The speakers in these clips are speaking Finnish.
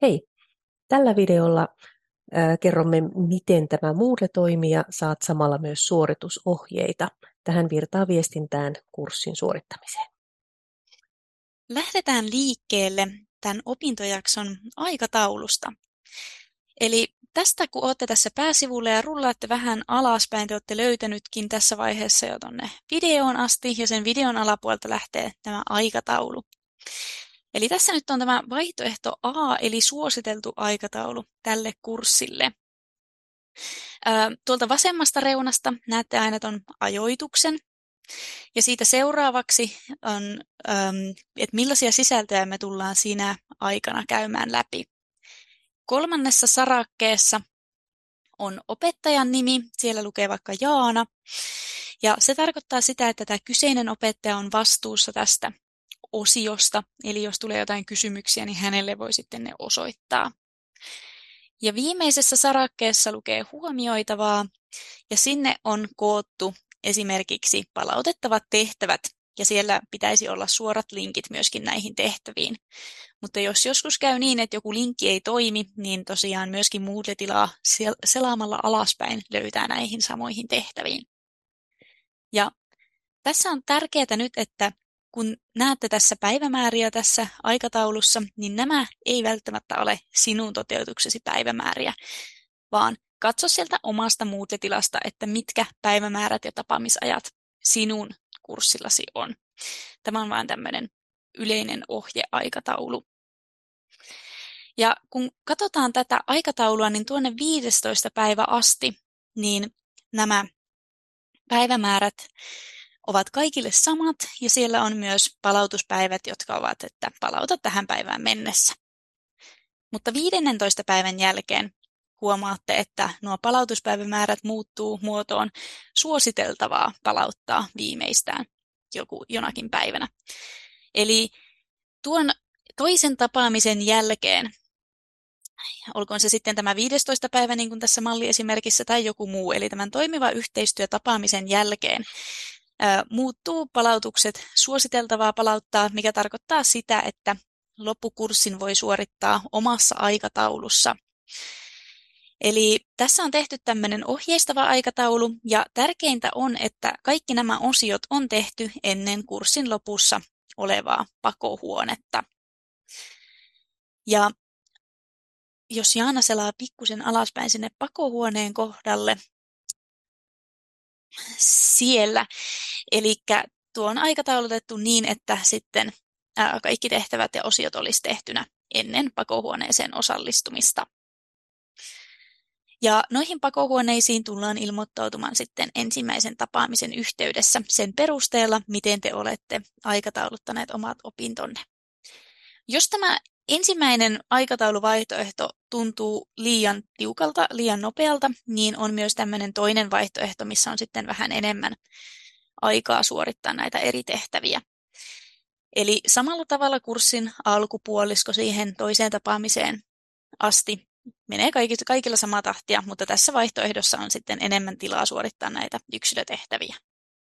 Hei, tällä videolla kerromme, miten tämä Moodle toimii ja saat samalla myös suoritusohjeita tähän virtaviestintään kurssin suorittamiseen. Lähdetään liikkeelle tämän opintojakson aikataulusta. Eli tästä kun olette tässä pääsivulla ja rullaatte vähän alaspäin, te olette löytänytkin tässä vaiheessa jo tuonne videoon asti ja sen videon alapuolelta lähtee tämä aikataulu. Eli tässä nyt on tämä vaihtoehto A eli suositeltu aikataulu tälle kurssille. Tuolta vasemmasta reunasta näette aina tuon ajoituksen. Ja siitä seuraavaksi on, että millaisia sisältöjä me tullaan siinä aikana käymään läpi. Kolmannessa sarakkeessa on opettajan nimi, siellä lukee vaikka Jaana. Ja se tarkoittaa sitä, että tämä kyseinen opettaja on vastuussa tästä osiosta. Eli jos tulee jotain kysymyksiä, niin hänelle voi sitten ne osoittaa. Ja viimeisessä sarakkeessa lukee huomioitavaa ja sinne on koottu esimerkiksi palautettavat tehtävät, ja siellä pitäisi olla suorat linkit myöskin näihin tehtäviin. Mutta jos joskus käy niin, että joku linkki ei toimi, niin tosiaan myöskin Moodle-tilaa selaamalla alaspäin löytää näihin samoihin tehtäviin. Ja tässä on tärkeää nyt, että kun näette tässä päivämääriä tässä aikataulussa, niin nämä ei välttämättä ole sinun toteutuksesi päivämääriä, vaan katso sieltä omasta Moodle-tilasta, että mitkä päivämäärät ja tapaamisajat sinun kurssillasi on. Tämä on vain tämmöinen yleinen ohjeaikataulu. Ja kun katsotaan tätä aikataulua, niin tuonne 15. päivä asti, niin nämä päivämäärät ovat kaikille samat, ja siellä on myös palautuspäivät, jotka ovat, että palauta tähän päivään mennessä. Mutta 15. päivän jälkeen huomaatte, että nuo palautuspäivämäärät muuttuu muotoon suositeltavaa palauttaa viimeistään jonakin päivänä. Eli tuon toisen tapaamisen jälkeen, olkoon se sitten tämä 15. päivä niin kuin tässä malliesimerkissä tai joku muu, eli tämän toimiva yhteistyö tapaamisen jälkeen, muuttuu palautukset suositeltavaa palauttaa, mikä tarkoittaa sitä, että loppukurssin voi suorittaa omassa aikataulussa. Eli tässä on tehty tämmöinen ohjeistava aikataulu, ja tärkeintä on, että kaikki nämä osiot on tehty ennen kurssin lopussa olevaa pakohuonetta. Ja jos Jaana selaa pikkusen alaspäin sinne pakohuoneen kohdalle, siellä, eli tuo on aikataulutettu niin, että sitten kaikki tehtävät ja osiot olisi tehtynä ennen pakohuoneeseen osallistumista. Ja noihin pakohuoneisiin tullaan ilmoittautumaan sitten ensimmäisen tapaamisen yhteydessä sen perusteella, miten te olette aikatauluttaneet omat opintonne. Jos tämä ensimmäinen aikatauluvaihtoehto tuntuu liian tiukalta, liian nopealta, niin on myös tämmöinen toinen vaihtoehto, missä on sitten vähän enemmän aikaa suorittaa näitä eri tehtäviä. Eli samalla tavalla kurssin alkupuolisko siihen toiseen tapaamiseen asti menee kaikilla samaa tahtia, mutta tässä vaihtoehdossa on sitten enemmän tilaa suorittaa näitä yksilötehtäviä.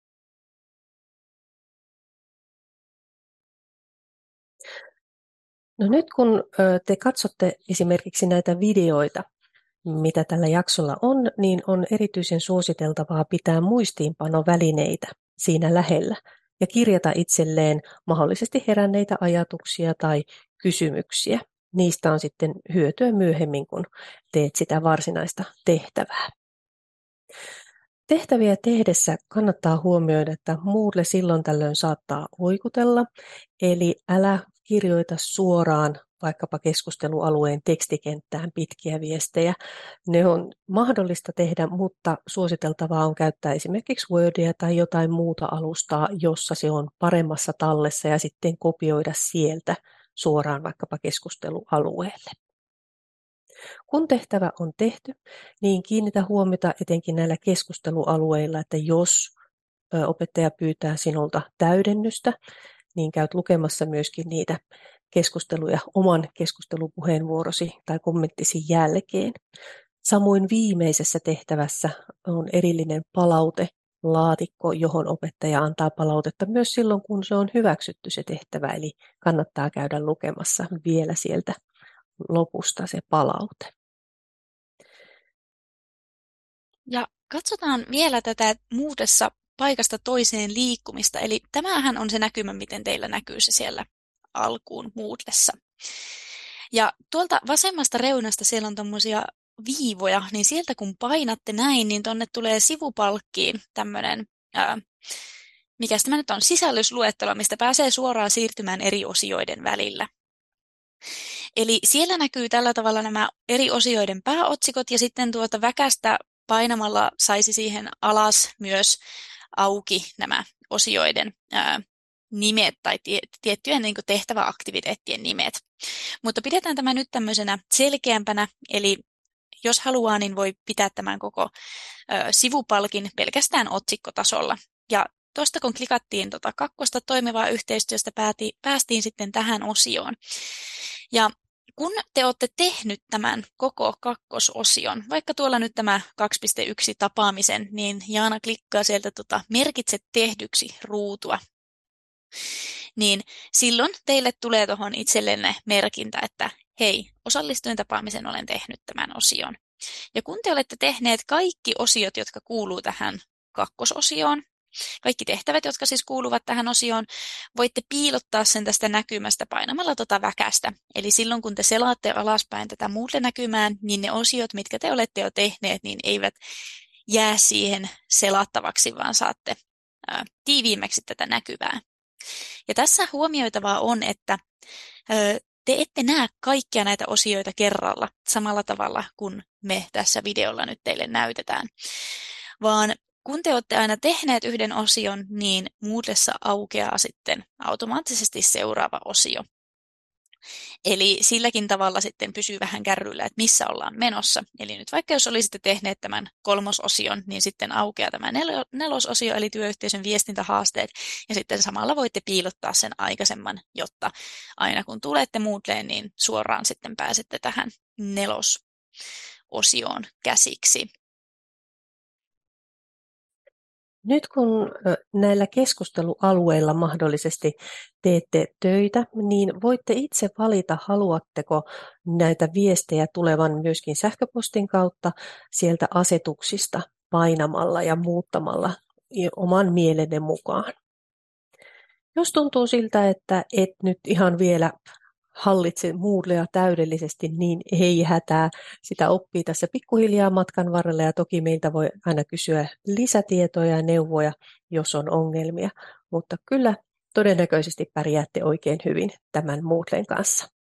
No nyt kun te katsotte esimerkiksi näitä videoita, mitä tällä jaksolla on, niin on erityisen suositeltavaa pitää muistiinpanovälineitä siinä lähellä ja kirjata itselleen mahdollisesti heränneitä ajatuksia tai kysymyksiä. Niistä on sitten hyötyä myöhemmin, kun teet sitä varsinaista tehtävää. Tehtäviä tehdessä kannattaa huomioida, että Moodle silloin tällöin saattaa oikutella, eli älä kirjoita suoraan vaikkapa keskustelualueen tekstikenttään pitkiä viestejä. Ne on mahdollista tehdä, mutta suositeltavaa on käyttää esimerkiksi Wordia tai jotain muuta alustaa, jossa se on paremmassa tallessa ja sitten kopioida sieltä suoraan vaikkapa keskustelualueelle. Kun tehtävä on tehty, niin kiinnitä huomiota etenkin näillä keskustelualueilla, että jos opettaja pyytää sinulta täydennystä, niin käyt lukemassa myöskin niitä keskusteluja oman keskustelupuheenvuorosi tai kommenttisi jälkeen. Samoin viimeisessä tehtävässä on erillinen palautelaatikko, johon opettaja antaa palautetta myös silloin, kun se on hyväksytty se tehtävä, eli kannattaa käydä lukemassa vielä sieltä lopusta se palaute. Ja katsotaan vielä tätä muutessa paikasta toiseen liikkumista. Eli tämähän on se näkymä, miten teillä näkyy se siellä alkuun Moodlessa. Ja tuolta vasemmasta reunasta siellä on tommosia viivoja, niin sieltä kun painatte näin, niin tonne tulee sivupalkkiin tämmöinen, mikä tämä nyt on, sisällysluettelo, mistä pääsee suoraan siirtymään eri osioiden välillä. Eli siellä näkyy tällä tavalla nämä eri osioiden pääotsikot ja sitten tuota väkästä painamalla saisi siihen alas myös auki nämä osioiden nimet tai tiettyjen niin kuin tehtäväaktiviteettien nimet. Mutta pidetään tämä nyt tämmöisenä selkeämpänä, eli jos haluaa, niin voi pitää tämän koko sivupalkin pelkästään otsikkotasolla. Ja tuosta kun klikattiin kakkosta toimivaa yhteistyöstä, päästiin sitten tähän osioon. Ja kun te olette tehnyt tämän koko kakkososion, vaikka tuolla nyt tämä 2.1 tapaamisen, niin Jaana klikkaa sieltä merkitse tehdyksi ruutua. Niin silloin teille tulee tuohon itsellenne merkintä, että hei, osallistuin tapaamisen, olen tehnyt tämän osion. Ja kun te olette tehneet kaikki osiot, jotka kuuluu tähän kakkososioon, kaikki tehtävät, jotka siis kuuluvat tähän osioon, voitte piilottaa sen tästä näkymästä painamalla väkästä. Eli silloin, kun te selaatte alaspäin tätä Moodle-näkymään, niin ne osiot, mitkä te olette jo tehneet, niin eivät jää siihen selattavaksi, vaan saatte tiiviimmäksi tätä näkyvää. Ja tässä huomioitavaa on, että te ette näe kaikkia näitä osioita kerralla samalla tavalla kuin me tässä videolla nyt teille näytetään, vaan kun te olette aina tehneet yhden osion, niin Moodlessa aukeaa sitten automaattisesti seuraava osio. Eli silläkin tavalla sitten pysyy vähän kärryillä, että missä ollaan menossa. Eli nyt vaikka jos olisitte tehneet tämän kolmososion, niin sitten aukeaa tämä nelososio, eli työyhteisön viestintähaasteet, ja sitten samalla voitte piilottaa sen aikaisemman, jotta aina kun tulette Moodleen, niin suoraan sitten pääsette tähän nelososioon käsiksi. Nyt kun näillä keskustelualueilla mahdollisesti teette töitä, niin voitte itse valita, haluatteko näitä viestejä tulevan myöskin sähköpostin kautta sieltä asetuksista painamalla ja muuttamalla oman mielenne mukaan. Jos tuntuu siltä, että et nyt ihan vielä hallitse Moodlea täydellisesti, niin ei hätää. Sitä oppii tässä pikkuhiljaa matkan varrella ja toki meiltä voi aina kysyä lisätietoja ja neuvoja, jos on ongelmia. Mutta kyllä todennäköisesti pärjäätte oikein hyvin tämän Moodlen kanssa.